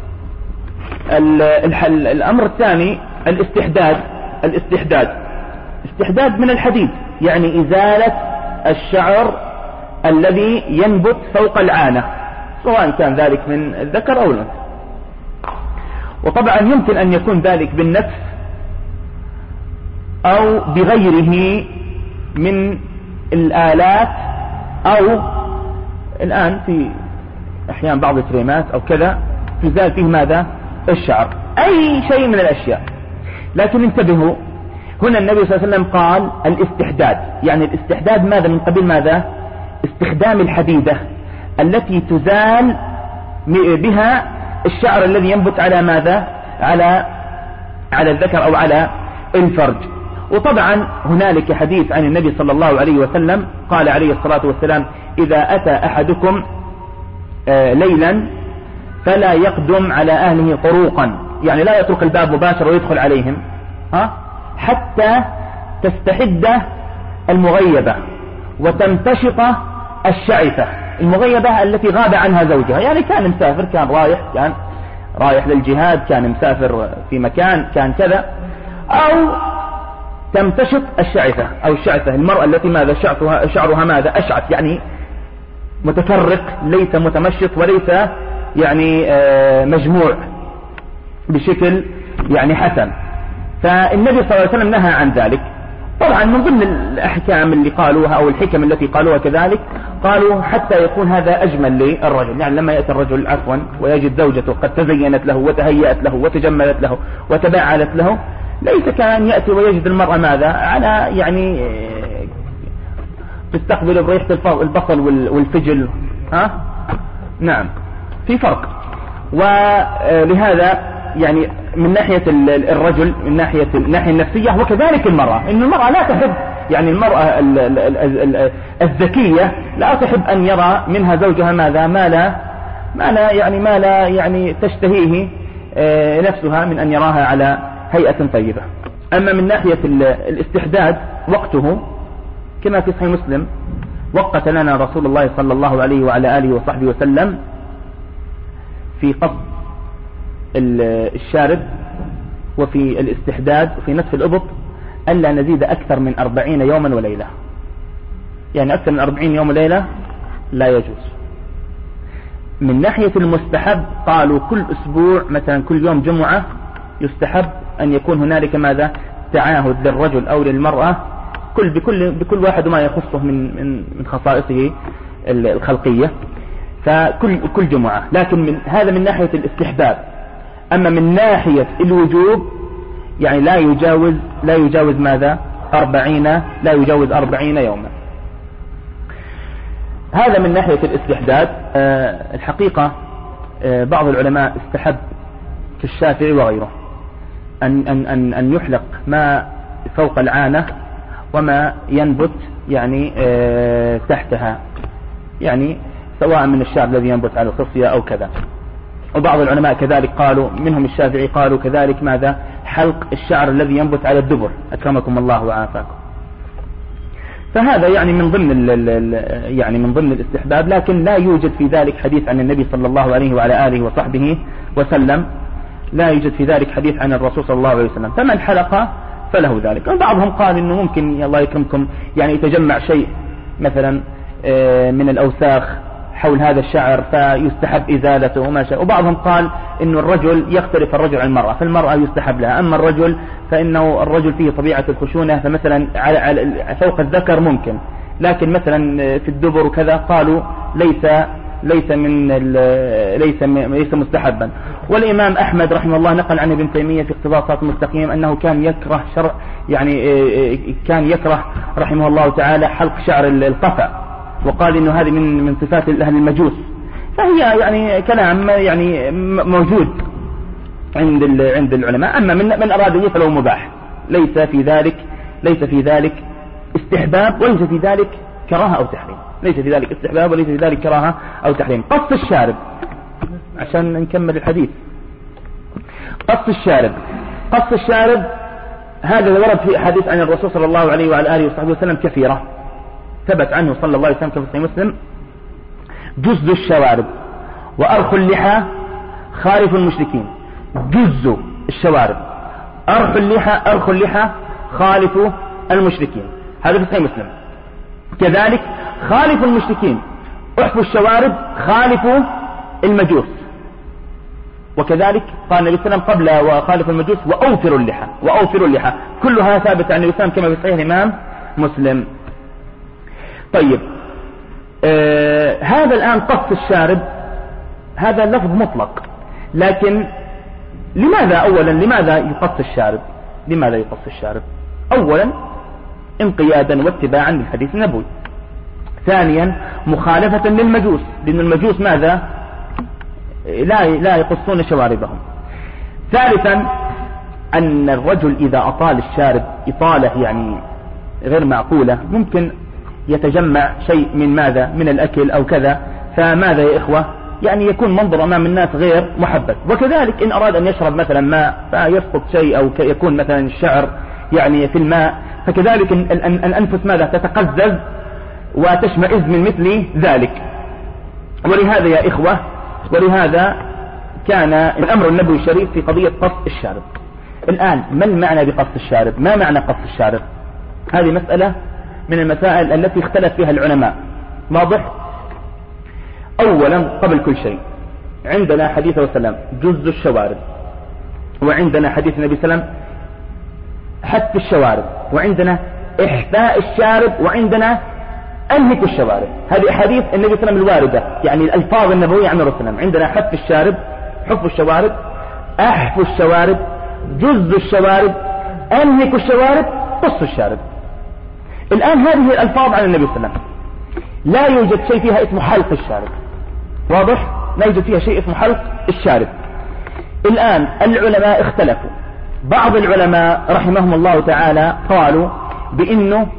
الحل الأمر الثاني الاستحداد. الاستحداد استحداد من الحديد، يعني إزالة الشعر الذي ينبت فوق العانة، سواء كان ذلك من الذكر أو الأنثى. وطبعا يمكن أن يكون ذلك بالنفس أو بغيره من الآلات، أو الآن في أحيان بعض الكريمات أو كذا تزال فيه ماذا؟ الشعر، أي شيء من الأشياء. لكن انتبهوا، هنا النبي صلى الله عليه وسلم قال الاستحداد، يعني الاستحداد ماذا؟ من قبيل ماذا؟ استخدام الحديدة التي تزال بها الشعر الذي ينبت على ماذا؟ على على الذكر أو على الفرج. وطبعا هنالك حديث عن النبي صلى الله عليه وسلم قال عليه الصلاة والسلام: إذا أتى أحدكم ليلا فلا يقدم على أهله طروقا، يعني لا يترك الباب مباشر ويدخل عليهم ها حتى تستحد المغيبة وتمتشط الشعثة. المغيبة التي غاب عنها زوجها، يعني كان مسافر، كان رايح كان رايح للجهاد، كان مسافر في مكان، كان كذا. أو تمتشط الشعثة أو الشعثة، المرأة التي ماذا؟ شعرها, شعرها ماذا؟ أشعث، يعني متفرق، ليس متمشط وليس يعني مجموع بشكل يعني حسن. فالنبي صلى الله عليه وسلم نهى عن ذلك. طبعا من ضمن الأحكام اللي قالوها أو الحكم التي قالوها كذلك، قالوا حتى يكون هذا أجمل للرجل، يعني لما يأتي الرجل عفوا ويجد زوجته قد تزينت له وتهيأت له وتجملت له وتباعدت له، ليس كان يأتي ويجد المرأة ماذا؟ على يعني تستقبل بريحة البصل والفجل، ها نعم في فرق. ولهذا يعني من ناحية الرجل من ناحية الناحية النفسية، وكذلك المرأة، إن المرأة لا تحب، يعني المرأة الذكية لا تحب أن يرى منها زوجها ماذا؟ ما لا ما لا يعني ما لا يعني تشتهيه نفسها من أن يراها على هيئة طيبة. أما من ناحية الاستحداد وقته كما في صحيح مسلم، وقت لنا رسول الله صلى الله عليه وعلى آله وصحبه وسلم في قص الشارب وفي الاستحداد وفي نتف الإبط ألا نزيد أكثر من أربعين يوما وليلة، يعني أكثر من أربعين يوم وليلة لا يجوز. من ناحية المستحب قالوا كل أسبوع مثلا كل يوم جمعة يستحب أن يكون هنالك ماذا؟ تعاهد للرجل أو للمرأة، كل بكل بكل واحد ما يخصه من من من خصائصه الخلقية، فكل كل جمعة. لكن من هذا من ناحية الاستحباب. أما من ناحية الوجوب يعني لا يجاوز لا يجاوز ماذا أربعين لا يجاوز أربعين يوما. هذا من ناحية الاستحداد. أه الحقيقة أه بعض العلماء استحب كالشافعي وغيره أن, أن, أن, أن يحلق ما فوق العانة وما ينبت يعني أه تحتها، يعني سواء من الشعر الذي ينبت على الخصية أو كذا. وبعض العلماء كذلك قالوا منهم الشافعي قالوا كذلك ماذا حلق الشعر الذي ينبت على الدبر أكرمكم الله وعافاكم. فهذا يعني من ضمن ال ال يعني من ضمن الاستحباب، لكن لا يوجد في ذلك حديث عن النبي صلى الله عليه وعلى آله وصحبه وسلم، لا يوجد في ذلك حديث عن الرسول صلى الله عليه وسلم، فمن حلق فله ذلك. وبعضهم قال إنه ممكن الله يكرمكم يعني يتجمع شيء مثلا من الأوساخ حول هذا الشعر فيستحب إزالته وما شاء. وبعضهم قال إنه الرجل يختلف الرجل عن المرأة، فالمرأة يستحب لها، أما الرجل فإنه الرجل فيه طبيعة الخشونة، فمثلا على على فوق الذكر ممكن، لكن مثلا في الدبر وكذا قالوا ليس ليس من ليس ليس مستحبا. والإمام أحمد رحمه الله نقل عن ابن تيمية في اقتضاء الصراط المستقيم أنه كان يكره شرع يعني كان يكره رحمه الله تعالى حلق شعر القفا، وقال إنه هذه من من صفات أهل المجوس، فهي يعني كلام يعني موجود عند عند العلماء. أما من من أراد فله مباح، ليس في ذلك ليس في ذلك استحباب وليس في ذلك كراهة أو تحريم، ليس في ذلك استحباب وليس في ذلك كراهة أو تحريم. قص الشارب عشان نكمل الحديث. قص الشارب قص الشارب هذا ورد في حديث عن الرسول صلى الله عليه وعلى آله وصحبه وسلم كثيرة، ثبت عنه صلى الله عليه وسلم كما في صحيح مسلم: جز الشوارب وأرخ اللحى خالف المشركين. جز الشوارب أرخ اللحى أرخ اللحى خالف المشركين، هذا في صحيح مسلم. كذلك خالف المشركين احفوا الشوارب خالفوا المجوس، وكذلك قال النبي صلى الله عليه وسلم قبل وخالف المجوس وأوفروا اللحى وأوفروا اللحى، كلها ثابت عن النبي صلى الله عليه وسلم كما في صحيح الإمام مسلم. طيب آه هذا الآن قص الشارب هذا لفظ مطلق، لكن لماذا أولا لماذا يقص الشارب؟ لماذا يقص الشارب؟ أولا انقيادا واتباعا للحديث النبوي، ثانيا مخالفة للمجوس، لأن المجوس ماذا لا لا يقصون شواربهم، ثالثا أن الرجل إذا أطال الشارب إطالة يعني غير معقولة ممكن يتجمع شيء من ماذا من الأكل أو كذا، فماذا يا إخوة يعني يكون منظر أمام الناس غير محبب. وكذلك إن أراد أن يشرب مثلا ماء فيسقط شيء أو يكون مثلا الشعر يعني في الماء، فكذلك الأنفس ماذا تتقزز وتشمئز من مثل ذلك. ولهذا يا إخوة ولهذا كان الأمر النبوي الشريف في قضية قص الشارب. الآن ما المعنى بقص الشارب؟ ما معنى قص الشارب؟ هذه مسألة من المسائل التي اختلف فيها العلماء، واضح؟ أولا قبل كل شيء عندنا حديث وسلم جز الشوارب، وعندنا حديث النبي صلى الله عليه وسلم حث الشوارب، وعندنا إحفاء الشارب، وعندنا أنهك الشوارب. هذه أحاديث النبي صلى الله عليه وسلم الواردة، يعني الألفاظ النبوية عن الرسول. عندنا حث الشارب، حف الشوارب، أحف الشوارب، جز الشوارب، أنهك الشوارب، قص الشارب. الآن هذه الألفاظ عن النبي صلى الله عليه وسلم لا يوجد شيء فيها اسمه حلق الشارب، واضح؟ لا يوجد فيها شيء اسمه حلق الشارب. الآن العلماء اختلفوا، بعض العلماء رحمهم الله تعالى قالوا بأنه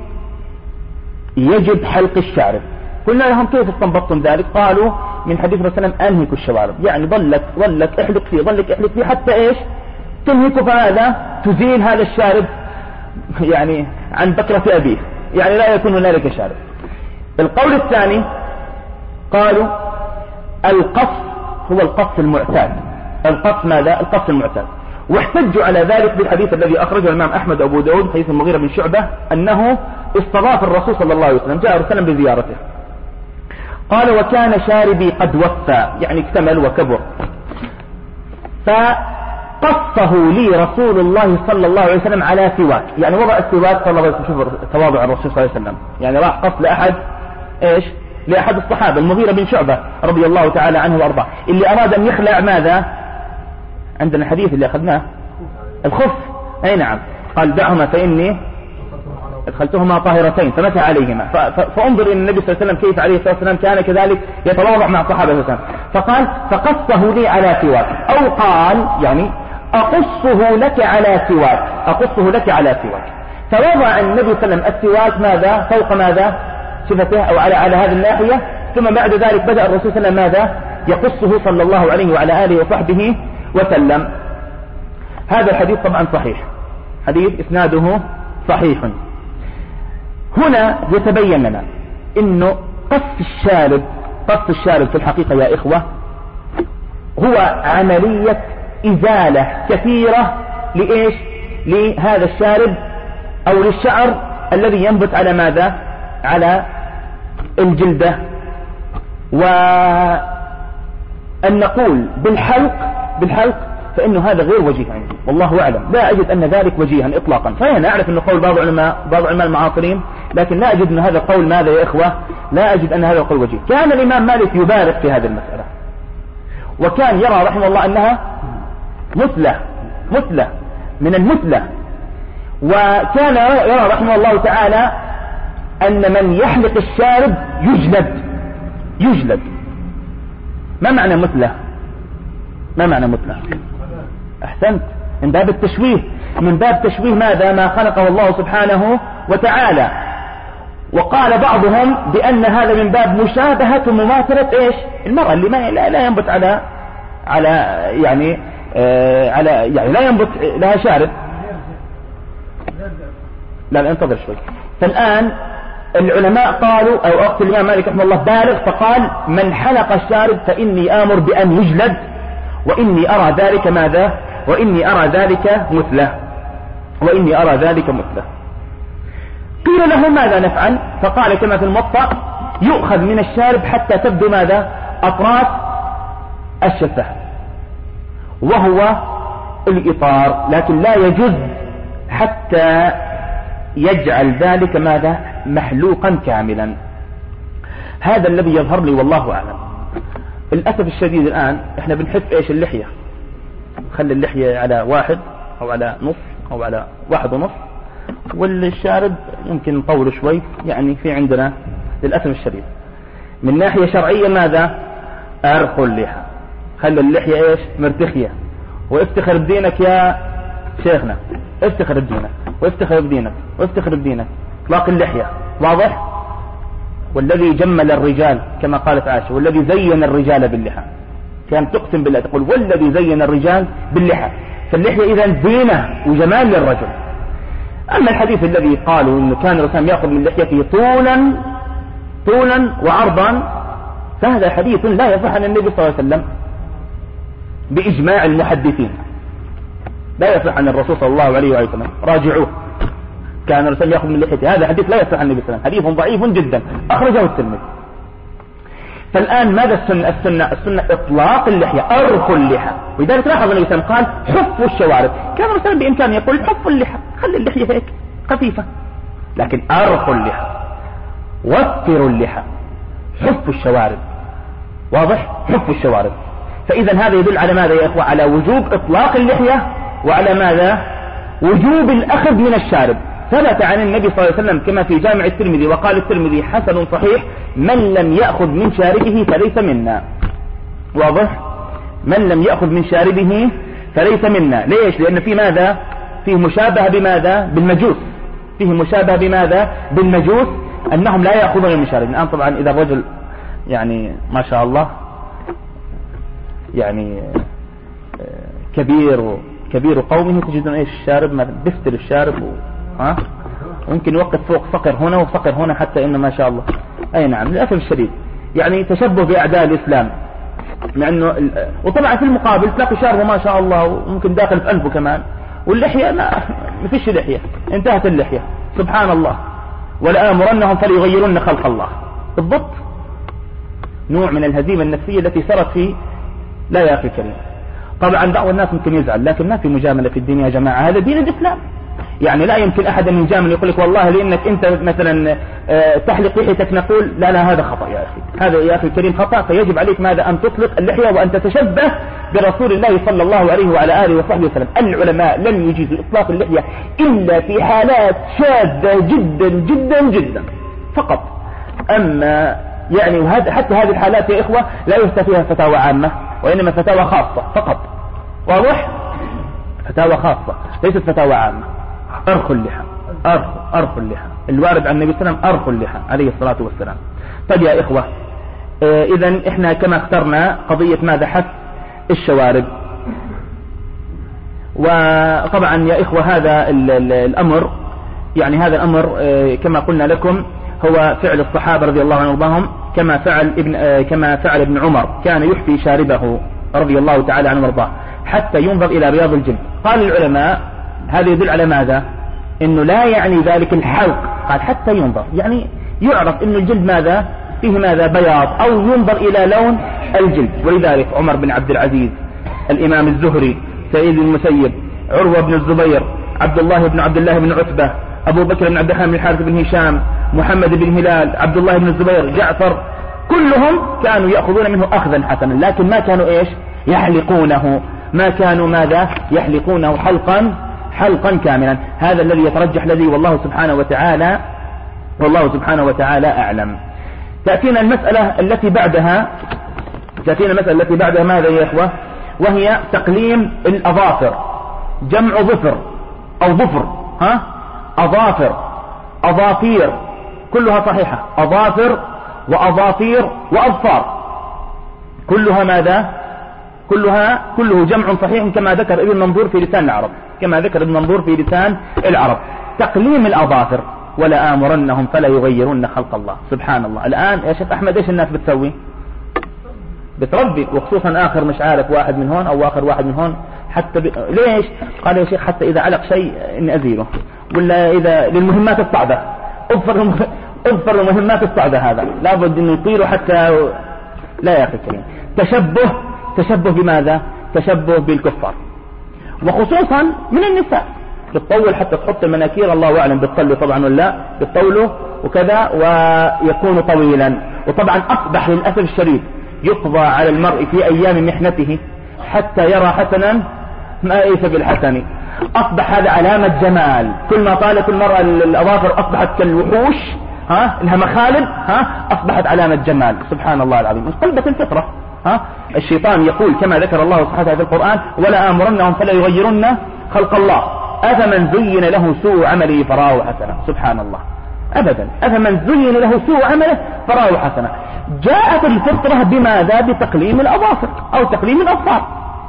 يجب حلق الشارب. قلنا لهم كيف استنبطتم ذلك؟ قالوا من حديث الرسول صلى الله عليه وسلم أنهك الشوارب، يعني ظلك ظلك احلق فيه ظلك احلق فيه حتى ايش تنهك، فهذا تزيل هذا الشارب يعني عن بكرة أبيه، يعني لا يكون هنالك شارب. القول الثاني قالوا القص هو القص المعتاد، القص ماذا؟ القص المعتاد. واحتجوا على ذلك بالحديث الذي أخرجه الإمام أحمد وأبو داود حديث المغيرة بن شعبة أنه استضاف الرسول صلى الله عليه وسلم، جاء الرسول بزيارته، قال وكان شاربي قد وفى يعني اكتمل وكبر، فقصه لي رسول الله صلى الله عليه وسلم على سواك، يعني وضع السواك صلى الله عليه وسلم. شوف تواضع الرسول صلى الله عليه وسلم، يعني راح قص لأحد ايش لأحد الصحابة المغيرة بن شعبة رضي الله تعالى عنه وأرضاه، اللي أراد أن يخلع ماذا عندنا الحديث اللي أخذناه الخف، أي نعم، قال دعهما فإني أدخلتهما طاهرتين فمسح عليهما. فانظر إن النبي صلى الله عليه وسلم كيف عليه الصلاة والسلام كان كذلك يتواضع مع الصحابة صلى الله عليه وسلم. فقال فقصه لي على سواك، أو قال يعني أقصه لك على سواك، أقصه لك على سواك. فوضع النبي صلى الله عليه وسلم السواك ماذا فوق ماذا شفته أو على على هذه الناحية، ثم بعد ذلك بدأ الرسول صلى الله عليه وسلم ماذا يقصه صلى الله عليه وعلى آله وصحبه وسلم. هذا الحديث طبعا صحيح، حديث إسناده صحيح. هنا يتبين لنا إنه قص الشارب قص الشارب في الحقيقة يا إخوة هو عملية إزالة كثيرة لإيش لهذا الشارب أو للشعر الذي ينبت على ماذا على الجلدة. وأن نقول بالحلق بالحلق فإنه هذا غير وجيه عندي والله أعلم، لا أجد أن ذلك وجيها إطلاقا. فأنا أعرف أنه قول بعض علماء بعض علماء المعاصرين، لكن لا أجد أن هذا القول ماذا يا إخوة لا أجد أن هذا القول وجيه. كان الإمام مالك يبالغ في هذه المسألة، وكان يرى رحمه الله أنها مثلة مثلة من المثلة، وكان يرى رحمه الله تعالى أن من يحلق الشارب يجلد يجلد. ما معنى مثلة؟ ما معنى مثلة؟ أحسنت، من باب التشويه، من باب تشويه ماذا ما خلقه الله سبحانه وتعالى. وقال بعضهم بأن هذا من باب مشابهة ومماثلة إيش المرأة اللي ما لا, لا ينبت على على يعني آه على يعني لا ينبت لها شارب. لا لا انتظر شوي. فالآن العلماء قالوا أو أخت الإمام مالك رحمه الله بالغ، فقال من حلق الشارب فإني آمر بأن يجلد، وإني أرى ذلك ماذا وإني أرى ذلك مثله وإني أرى ذلك مثله. قيل له ماذا نفعل؟ فقال كما في الموطأ يؤخذ من الشارب حتى تبدو ماذا أطراف الشفة، وهو الإطار، لكن لا يجوز حتى يجعل ذلك ماذا محلوقا كاملا. هذا الذي يظهر لي والله أعلم. للأسف الشديد الآن احنا بنحف ايش اللحية، خلي اللحية على واحد او على نص او على واحد ونص، والشارب يمكن نطوله شوي. يعني في عندنا للأسف الشديد من ناحية شرعية ماذا أرخوا اللحى، خلي اللحية ايش مرتخية. وافتخر بدينك يا شيخنا، افتخر بدينك وافتخر بدينك وافتخر بدينك، اطلاق اللحية واضح. والذي جمل الرجال كما قالت عائشة والذي زين الرجال باللحى، كان تقسم بالله تقول والذي زين الرجال باللحى. فاللحية إذا زينة وجمال للرجل. أما الحديث الذي قالوا إنه كان الرسول يأخذ من لحيته طولا طولا وعرضا، فهذا حديث لا يصح عن النبي صلى الله عليه وسلم بإجماع المحدثين، لا يصح عن الرسول صلى الله عليه وسلم. راجعوه، كان الرسول يأخذ من لحيته، هذا حديث لا يصح عن النبي صلى الله عليه وسلم، حديث ضعيف جدا أخرجه الترمذي. فالآن ماذا السنة؟ السنة السنة إطلاق اللحية، أرخوا اللحى. ولذلك لاحظ النبي صلى الله عليه وسلم قال حفوا الشوارب. كان الرسول بإمكانه يقول حفوا اللحى، خلي اللحية هيك خفيفة، لكن أرخوا اللحى، وفروا اللحى، حفوا الشوارب. واضح؟ حفوا الشوارب. فإذا هذا يدل على ماذا يا إخوة؟ على وجوب إطلاق اللحية، وعلى ماذا؟ وجوب الأخذ من الشارب. ثبت عن النبي صلى الله عليه وسلم كما في جامع الترمذي، وقال الترمذي حسن صحيح: من لم يأخذ من شاربه فليس منا. واضح؟ من لم يأخذ من شاربه فليس منا. ليش؟ لأن في ماذا؟ فيه مشابهة بماذا؟ بالمجوس. فيه مشابهة بماذا؟ بالمجوس، أنهم لا يأخذون من شاربهم. الآن طبعا إذا الرجل يعني ما شاء الله يعني كبير كبير قومه، تجدون ايش الشارب مثلا بفتر الشارب و... ها ممكن يوقف فوق فقر هنا وفقر هنا، حتى انه ما شاء الله. اي نعم، للاسف الشديد يعني تشبه باعداء الاسلام. لانه ال... وطبعا في المقابل تلاقي شاربه ما شاء الله وممكن داخل في انفه كمان، واللحيه ما ما فيش لحيه، انتهت اللحيه. سبحان الله. ولآمرنهم فليغيرن خلق الله. بالضبط نوع من الهزيمه النفسيه التي سرت في لا يا اخي الكريم. طبعا بعض الناس ممكن يزعل، لكن ما في مجامله في الدين يا جماعه، هذا دين الاسلام. يعني لا يمكن احد ان يجامل يقول لك والله لانك انت مثلا تحلق لحيتك نقول لا لا هذا خطا يا اخي، هذا يا اخي الكريم خطا. فيجب عليك ماذا؟ ان تطلق اللحيه وان تتشبه برسول الله صلى الله عليه وعلى آله وصحبه وسلم. العلماء لم يجيزوا إطلاق اللحية إلا في حالات شاذة جدا جدا جدا فقط. أما يعني وهذا حتى هذه الحالات يا إخوة لا يفتى فيها فتاوى عامة، وإنما فتاوى خاصة فقط. واضح؟ فتاوى خاصة ليست فتاوى عامة. أرخوا اللحى، أرخوا أرخوا اللحى، الوارد عن النبي صلى الله عليه وسلم أرخوا اللحى عليه الصلاة والسلام. طيب يا إخوة، آه إذن إحنا كما اخترنا قضية ماذا؟ حث الشوارب. وطبعا يا إخوة هذا ال ال الأمر يعني هذا الأمر آه كما قلنا لكم هو فعل الصحابة رضي الله عنهم وارضاهم، كما فعل ابن آه كما فعل ابن عمر، كان يحفي شاربه رضي الله تعالى عنه وارضاه حتى ينظر إلى بياض الجلد. قال العلماء هذا يدل على ماذا؟ إنه لا يعني ذلك الحلق، قال حتى ينظر، يعني يعرف إنه الجلد ماذا فيه ماذا بياض، أو ينظر إلى لون الجلد. ولذلك عمر بن عبد العزيز، الإمام الزهري، سعيد بن المسيب، عروة بن الزبير، عبد الله بن عبد الله بن عتبة، أبو بكر بن عبد الرحمن بن الحارث بن هشام، محمد بن هلال، عبد الله بن الزبير، جعفر، كلهم كانوا يأخذون منه أخذا حسنا، لكن ما كانوا إيش يحلقونه، ما كانوا ماذا يحلقونه حلقا حلقا كاملا. هذا الذي يترجح الذي والله سبحانه وتعالى والله سبحانه وتعالى أعلم. تأتينا المسألة التي بعدها تأتينا المسألة التي بعدها ماذا يا إخوة؟ وهي تقليم الأظافر، جمع ظفر أو ظفر، ها أظافر، أظافير، كلها صحيحة، أظافر وأظافير وأظفار، كلها ماذا؟ كلها كله جمع صحيح كما ذكر ابن منظور في لسان العرب، كما ذكر ابن منظور في لسان العرب. تقليم الأظافر، ولا آمرنهم فلا يغيرون خلق الله. سبحان الله. الآن يا شيخ أحمد إيش الناس بتسوي؟ بتربي، وخصوصا آخر مش عارف واحد من هون أو آخر واحد من هون حتى ب... ليش؟ قال يا شيخ حتى إذا علق شيء إني أزيله، ولا إذا للمهمات الصعبة أظفر أظفر المهمات الصعبة، هذا لابد إنه يطيروا حتى. لا يا أخي الكريم، تشبه تشبه بماذا؟ تشبه بالكفار، وخصوصا من النساء بتطول حتى تحط المناكير، الله أعلم بتطلوا طبعا ولا بتطولوا وكذا ويكون طويلا. وطبعا أصبح للأسف الشديد يقضى على المرء في أيام محنته حتى يرى حسنا ما ليس بالحسن. أصبح هذا علامة جمال، كل ما طالت المرأة الأظافر أصبحت كالوحوش، ها لها مخالب، ها أصبحت علامة جمال. سبحان الله العظيم، انقلبت الفطرة. ها الشيطان يقول كما ذكر الله سبحانه في القرآن: ولا آمرنهم فلا يغيرن خلق الله أفمن زين له سوء عمله فراه حسنة. سبحان الله، أبدا، أفمن زين له سوء عمله فراه حسنة. جاءت الفطرة بماذا؟ بتقليم الأظافر أو تقليم الأظفار،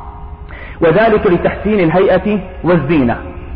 وذلك لتحسين الهيئة والزينة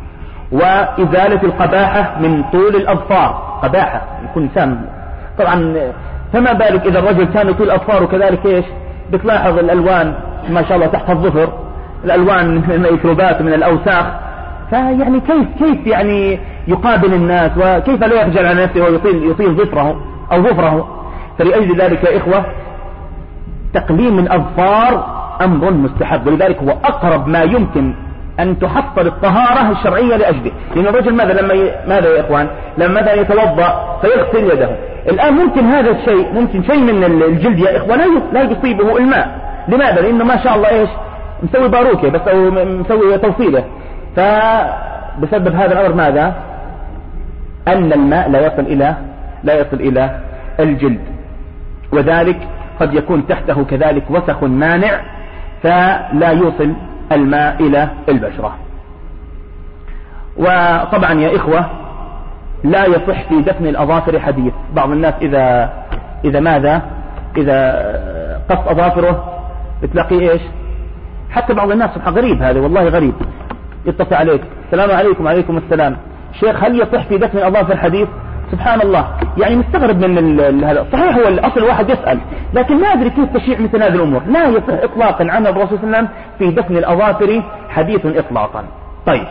وإزالة القباحة من طول الأظفار. قباحة يكون إنسان طبعا، فما بالك إذا الرجل كان طول الأظفار وكذلك إيش بتلاحظ الألوان ما شاء الله تحت الظفر، الألوان من الميكروبات ومن الأوساخ. فيعني كيف كيف يعني يقابل الناس، وكيف لا يخجل على نفسه ويطيل يطيل ظفره أو ظفره. فلأجل ذلك يا إخوة تقليم الأظفار أمر مستحب، ولذلك هو أقرب ما يمكن أن تحصل الطهارة الشرعية لأجله. لأن الرجل ماذا لما ي... ماذا يا إخوان لما ماذا يتوضأ فيغسل يده، الآن ممكن هذا الشيء ممكن شيء من الجلد يا إخوان لا يصيبه الماء. لماذا؟ لأنه ما شاء الله إيش مسوي باروكة بس أو مسوي توصيله، فبسبب هذا الأمر ماذا؟ أن الماء لا يصل إلى لا يصل إلى الجلد، وذلك قد يكون تحته كذلك وسخ مانع فلا يوصل الماء إلى البشرة. وطبعا يا إخوة لا يصح في دفن الأظافر حديث. بعض الناس إذا إذا ماذا إذا قص أظافره بتلاقيه إيش، حتى بعض الناس سبحان غريب هذا والله غريب، يتصل عليك: السلام عليكم. وعليكم السلام شيخ، هل يصح في دفن الأظافر حديث؟ سبحان الله، يعني مستغرب من هذا. صحيح هو الأصل واحد يسأل، لكن ما أدري كيف تشيع مثل هذه الأمور. لا يصح إطلاقا عن الرسول صلى الله عليه وسلم في دفن الأظافر حديث إطلاقا. طيب،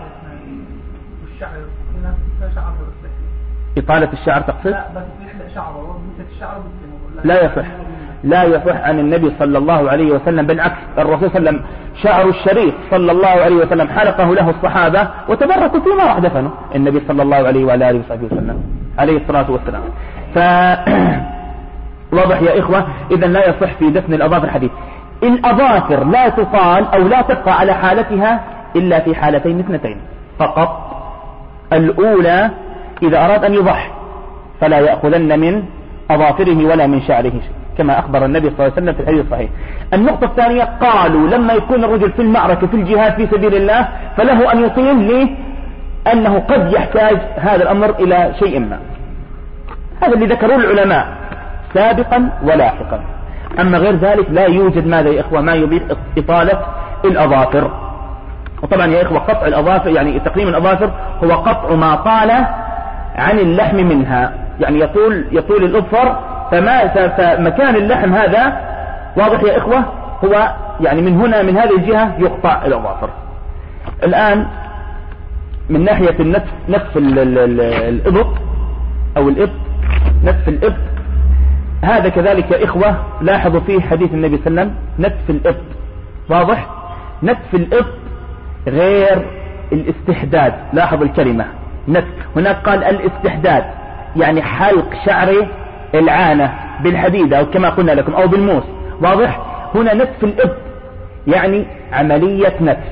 إطالة الشعر تقصد؟ لا بس يحلق شعره الشعر لا يصح لا يصح عن النبي صلى الله عليه وسلم، بالعكس الرسول صلى الله عليه وسلم شعر الشريف صلى الله عليه وسلم حلقه له الصحابة وتبركوا فيما راح دفنه النبي صلى الله عليه وعلى آله وصحبه وسلم عليه الصلاة والسلام. ف واضح يا إخوة، إذن لا يصح في دفن الأظافر حديث الأظافر لا تصال أو لا تبقى على حالتها إلا في حالتين اثنتين فقط. الأولى إذا أراد أن يضحي فلا يأخذن من أظافره ولا من شعره كما أخبر النبي صلى الله عليه وسلم في الحديث الصحيح. النقطة الثانية قالوا لما يكون الرجل في المعركة في الجهاد في سبيل الله فله أن يطيل لأنه قد يحتاج هذا الأمر إلى شيء ما. هذا اللي ذكروه العلماء سابقا ولاحقا. أما غير ذلك لا يوجد ماذا يا إخوة ما يبيح إطالة الأظافر. وطبعا يا إخوة قطع الأظافر يعني تقليم الأظافر هو قطع ما طال عن اللحم منها، يعني يطول يطول الأظفر فما فمكان اللحم هذا واضح يا إخوة هو يعني من هنا من هذه الجهة يقطع الأظافر. الآن من ناحية النتف نتف الإبط أو الإبط نتف الإبط هذا كذلك يا إخوة لاحظوا فيه حديث النبي صلى الله عليه وسلم نتف الإبط واضح. نتف الإبط غير الاستحداد. لاحظ الكلمة نتف هناك قال الاستحداد يعني حلق شعر العانة بالحديدة أو كما قلنا لكم أو بالموس واضح. هنا نتف الإبط يعني عملية نتف.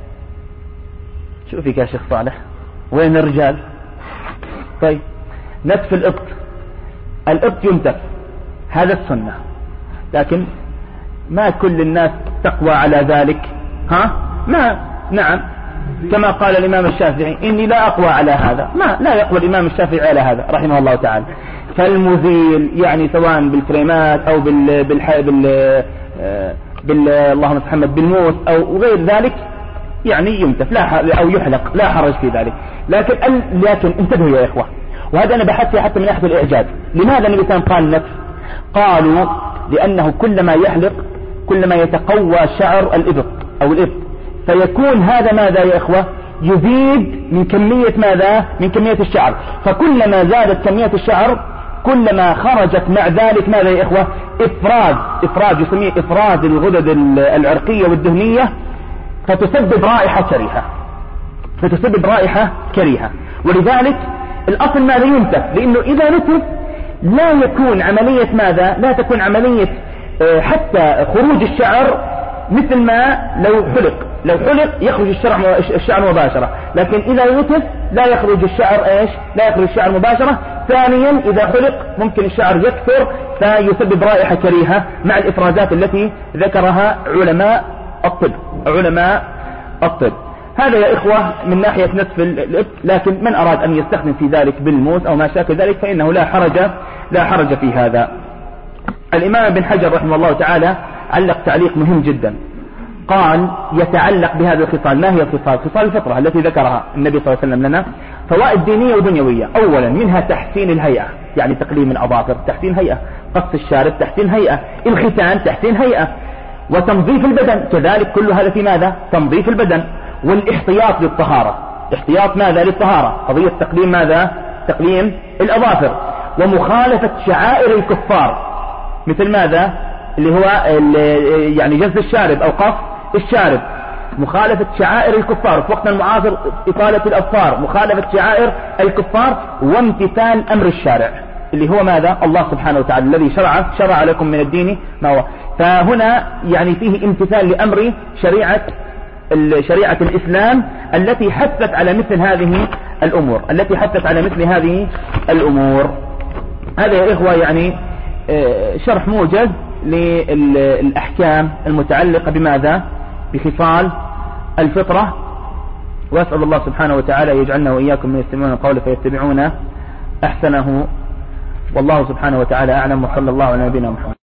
شوفك يا شيخ صالح وين الرجال؟ طيب نتف الإبط الإبط ينتف هذا السنة لكن ما كل الناس تقوى على ذلك ها ما نعم كما قال الإمام الشافعي إني لا أقوى على هذا ما لا يقوى الإمام الشافعي على هذا رحمه الله تعالى. فالمزيل يعني سواء بالكريمات أو بال بالح... بال بال اللهم محمد بالموس أو غير ذلك يعني ينتف لا ح... أو يحلق لا حرج في ذلك. لكن ال... لكن انتبهوا يا إخوة وهذا أنا بحثت فيه حتى من ناحية الإعجاز. لماذا النبي صلى الله عليه وسلم قال نتف؟ قالوا لأنه كلما يحلق كلما يتقوى شعر الإبط أو الإبط فيكون هذا ماذا يا إخوة يزيد من كمية ماذا من كمية الشعر. فكلما زادت كمية الشعر كلما خرجت مع ذلك ماذا يا إخوة إفراز إفراز يسميه إفراز الغدد العرقية والدهنية فتسبب رائحة كريهة فتسبب رائحة كريهة. ولذلك الأصل ماذا ينتف لأنه إذا نتف لا يكون عملية ماذا لا تكون عملية حتى خروج الشعر مثل ما لو حلق لو حلق يخرج الشعر الشعر مباشرة. لكن إذا نتف لا يخرج الشعر إيش لا يخرج الشعر مباشرة. ثانيا إذا حلق ممكن الشعر يكثر فيسبب رائحة كريهة مع الإفرازات التي ذكرها علماء الطب علماء الطب. هذا يا إخوة من ناحية نتف الإبط. لكن من أراد أن يستخدم في ذلك بالموس أو ما شاكل ذلك فإنه لا حرج لا حرج في هذا. الإمام ابن حجر رحمه الله تعالى علق تعليق مهم جدا قال يتعلق بهذا الخصال. ما هي الخصال؟ خصال الفطرة التي ذكرها النبي صلى الله عليه وسلم لنا فوائد دينية ودنيوية. أولا منها تحسين الهيئة يعني تقليم الأظافر تحسين هيئة، قص الشارب تحسين هيئة، الختان تحسين هيئة، وتنظيف البدن كذلك كل هذا في ماذا تنظيف البدن. والاحتياط للطهارة احتياط ماذا للطهارة قضية تقليم ماذا تقليم الأظافر. ومخالفة شعائر الكفار مثل ماذا اللي هو يعني جز الشارب أو قص الشارب. مخالفة شعائر الكفار في وقتنا المعاصر إطالة الأظفار مخالفة شعائر الكفار وامتثال أمر الشارع اللي هو ماذا الله سبحانه وتعالى الذي شرع شرع لكم من الدين ما هو. فهنا يعني فيه امتثال لأمر شريعة شريعة الإسلام التي حثت على مثل هذه الأمور التي حثت على مثل هذه الأمور. هذا يا إخوة يعني شرح موجز للأحكام المتعلقة بماذا بخصال الفطرة. وأسأل الله سبحانه وتعالى يجعلنا وإياكم من يستمعون القول فيتبعون أحسنه. والله سبحانه وتعالى أعلم وصلى الله على نبينا محمد.